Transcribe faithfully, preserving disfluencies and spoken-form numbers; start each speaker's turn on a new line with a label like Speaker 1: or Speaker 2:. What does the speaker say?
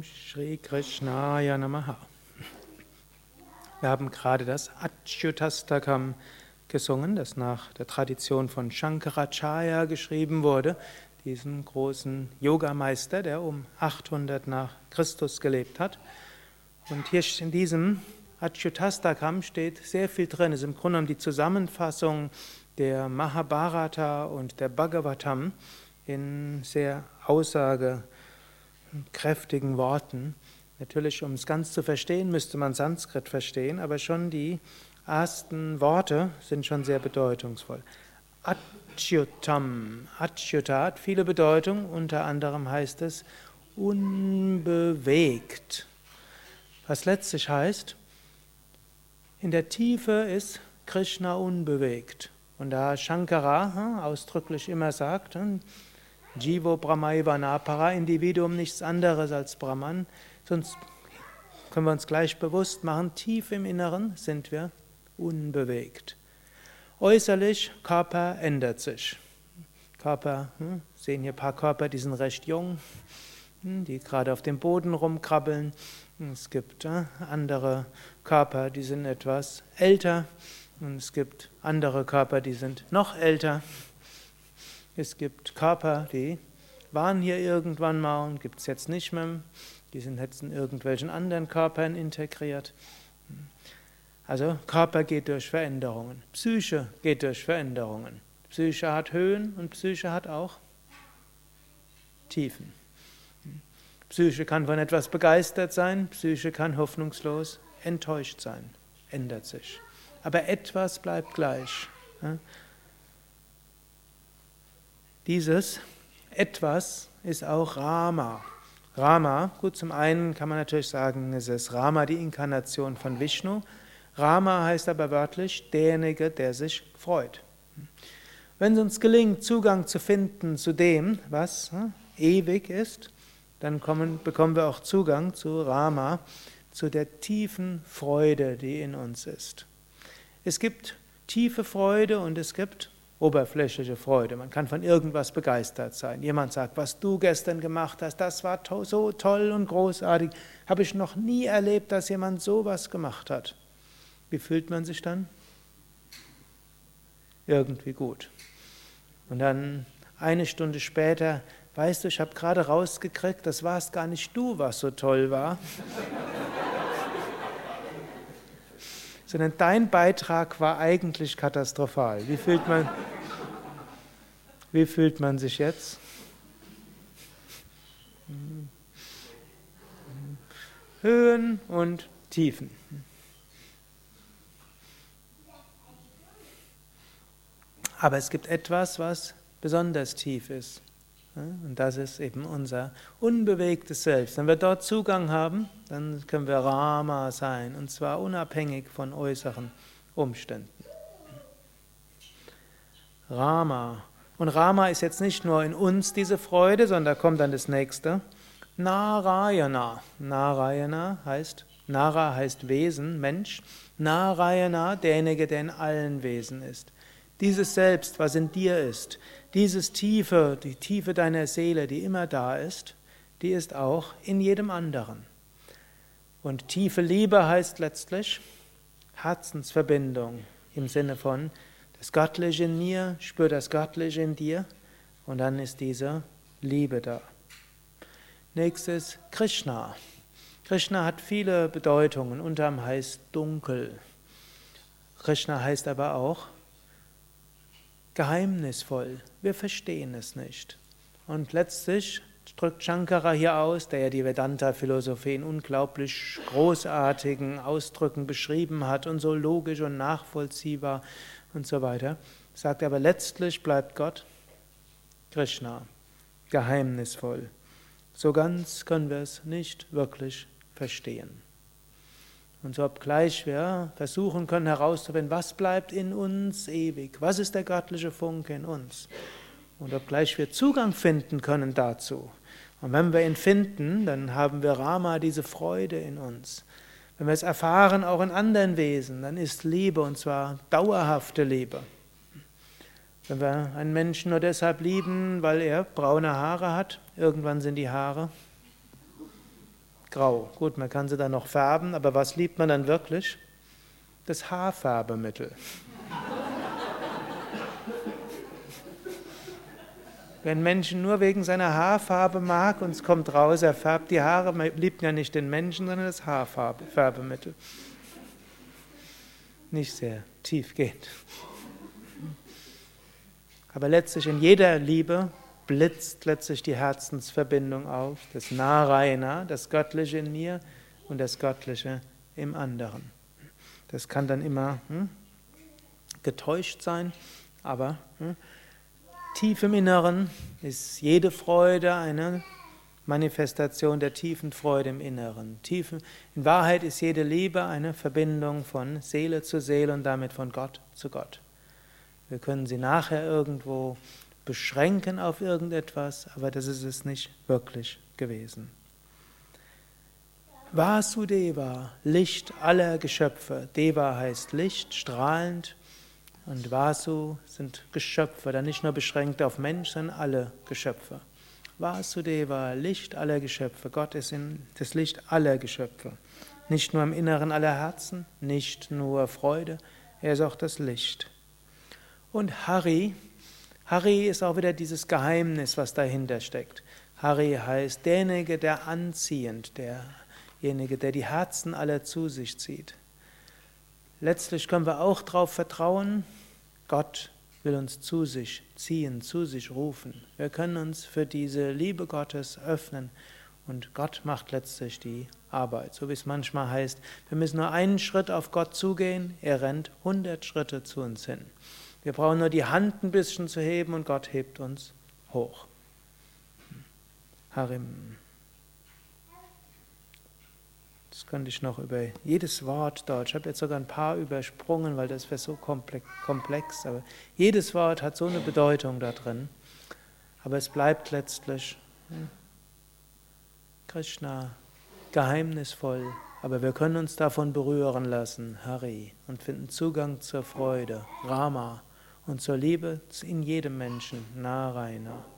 Speaker 1: Shri Krishnaya Namaha. Wir haben gerade das Achyutastakam gesungen, das nach der Tradition von Shankaracharya geschrieben wurde, diesem großen Yogameister, der um achthundert nach Christus gelebt hat. Und hier in diesem Achyutastakam steht sehr viel drin. Es ist im Grunde genommen die Zusammenfassung der Mahabharata und der Bhagavatam in sehr aussagekräftigen Worten. Natürlich, um es ganz zu verstehen, müsste man Sanskrit verstehen, aber schon die ersten Worte sind schon sehr bedeutungsvoll. Achyutam, Achyuta hat viele Bedeutungen, unter anderem heißt es unbewegt. Was letztlich heißt, in der Tiefe ist Krishna unbewegt. Und da Shankara ausdrücklich immer sagt, Jivo Brahmaiva Napara, Individuum nichts anderes als Brahman, sonst können wir uns gleich bewusst machen, tief im Inneren sind wir unbewegt. Äußerlich, Körper ändert sich. Körper, hm, sehen hier ein paar Körper, die sind recht jung, hm, die gerade auf dem Boden rumkrabbeln. Es gibt äh, andere Körper, die sind etwas älter. Und es gibt andere Körper, die sind noch älter. Es gibt Körper, die waren hier irgendwann mal und gibt es jetzt nicht mehr. Die sind jetzt in irgendwelchen anderen Körpern integriert. Also Körper geht durch Veränderungen. Psyche geht durch Veränderungen. Psyche hat Höhen und Psyche hat auch Tiefen. Psyche kann von etwas begeistert sein, Psyche kann hoffnungslos enttäuscht sein, ändert sich. Aber etwas bleibt gleich. Dieses Etwas ist auch Rama. Rama, gut, zum einen kann man natürlich sagen, es ist Rama, die Inkarnation von Vishnu. Rama heißt aber wörtlich derjenige, der sich freut. Wenn es uns gelingt, Zugang zu finden zu dem, was hm, ewig ist, dann kommen, bekommen wir auch Zugang zu Rama, zu der tiefen Freude, die in uns ist. Es gibt tiefe Freude und es gibt oberflächliche Freude. Man kann von irgendwas begeistert sein. Jemand sagt, was du gestern gemacht hast, das war to- so toll und großartig. Habe ich noch nie erlebt, dass jemand sowas gemacht hat. Wie fühlt man sich dann? Irgendwie gut. Und dann eine Stunde später, weißt du, ich habe gerade rausgekriegt, das warst gar nicht du, was so toll war. Sondern dein Beitrag war eigentlich katastrophal. Wie fühlt man, wie fühlt man sich jetzt? Höhen und Tiefen. Aber es gibt etwas, was besonders tief ist. Und das ist eben unser unbewegtes Selbst. Wenn wir dort Zugang haben, dann können wir Rama sein, und zwar unabhängig von äußeren Umständen. Rama. Und Rama ist jetzt nicht nur in uns diese Freude, sondern da kommt dann das nächste. Narayana. Narayana heißt, Nara heißt Wesen, Mensch. Narayana, derjenige, der in allen Wesen ist. Dieses Selbst, was in dir ist, dieses Tiefe, die Tiefe deiner Seele, die immer da ist, die ist auch in jedem anderen. Und tiefe Liebe heißt letztlich Herzensverbindung im Sinne von das Göttliche in mir, spür das Göttliche in dir und dann ist diese Liebe da. Nächstes Krishna. Krishna hat viele Bedeutungen, unter anderem heißt dunkel. Krishna heißt aber auch geheimnisvoll. Wir verstehen es nicht. Und letztlich drückt Shankara hier aus, der ja die Vedanta-Philosophie in unglaublich großartigen Ausdrücken beschrieben hat und so logisch und nachvollziehbar und so weiter, sagt aber letztlich bleibt Gott Krishna, geheimnisvoll. So ganz können wir es nicht wirklich verstehen. Und so obgleich wir versuchen können herauszufinden, was bleibt in uns ewig, was ist der göttliche Funke in uns. Und obgleich wir Zugang finden können dazu. Und wenn wir ihn finden, dann haben wir Rama, diese Freude in uns. Wenn wir es erfahren, auch in anderen Wesen, dann ist Liebe, und zwar dauerhafte Liebe. Wenn wir einen Menschen nur deshalb lieben, weil er braune Haare hat, irgendwann sind die Haare grau. Gut, man kann sie dann noch färben, aber was liebt man dann wirklich? Das Haarfärbemittel. Wenn Menschen nur wegen seiner Haarfarbe mag und es kommt raus, er färbt die Haare, man liebt ja nicht den Menschen, sondern das Haarfärbemittel. Nicht sehr tiefgehend. Aber letztlich in jeder Liebe blitzt letztlich die Herzensverbindung auf, das Narayana, das Göttliche in mir und das Göttliche im anderen. Das kann dann immer hm, getäuscht sein, aber hm, tief im Inneren ist jede Freude eine Manifestation der tiefen Freude im Inneren. Tief, in Wahrheit ist jede Liebe eine Verbindung von Seele zu Seele und damit von Gott zu Gott. Wir können sie nachher irgendwo beschränken auf irgendetwas, aber das ist es nicht wirklich gewesen. Vasudeva, Licht aller Geschöpfe. Deva heißt Licht, strahlend. Und Vasu sind Geschöpfe, dann nicht nur beschränkt auf Mensch, sondern alle Geschöpfe. Vasudeva, Licht aller Geschöpfe. Gott ist in das Licht aller Geschöpfe. Nicht nur im Inneren aller Herzen, nicht nur Freude, er ist auch das Licht. Und Hari, Hari ist auch wieder dieses Geheimnis, was dahinter steckt. Hari heißt derjenige, der anziehend, derjenige, der die Herzen aller zu sich zieht. Letztlich können wir auch darauf vertrauen, Gott will uns zu sich ziehen, zu sich rufen. Wir können uns für diese Liebe Gottes öffnen und Gott macht letztlich die Arbeit. So wie es manchmal heißt, wir müssen nur einen Schritt auf Gott zugehen, er rennt hundert Schritte zu uns hin. Wir brauchen nur die Hand ein bisschen zu heben und Gott hebt uns hoch. Harim. Das könnte ich noch über jedes Wort dort, ich habe jetzt sogar ein paar übersprungen, weil das wäre so komplex, aber jedes Wort hat so eine Bedeutung da drin. Aber es bleibt letztlich hm, Krishna, geheimnisvoll, aber wir können uns davon berühren lassen, Hari, und finden Zugang zur Freude, Rama, und zur Liebe in jedem Menschen, Narayana.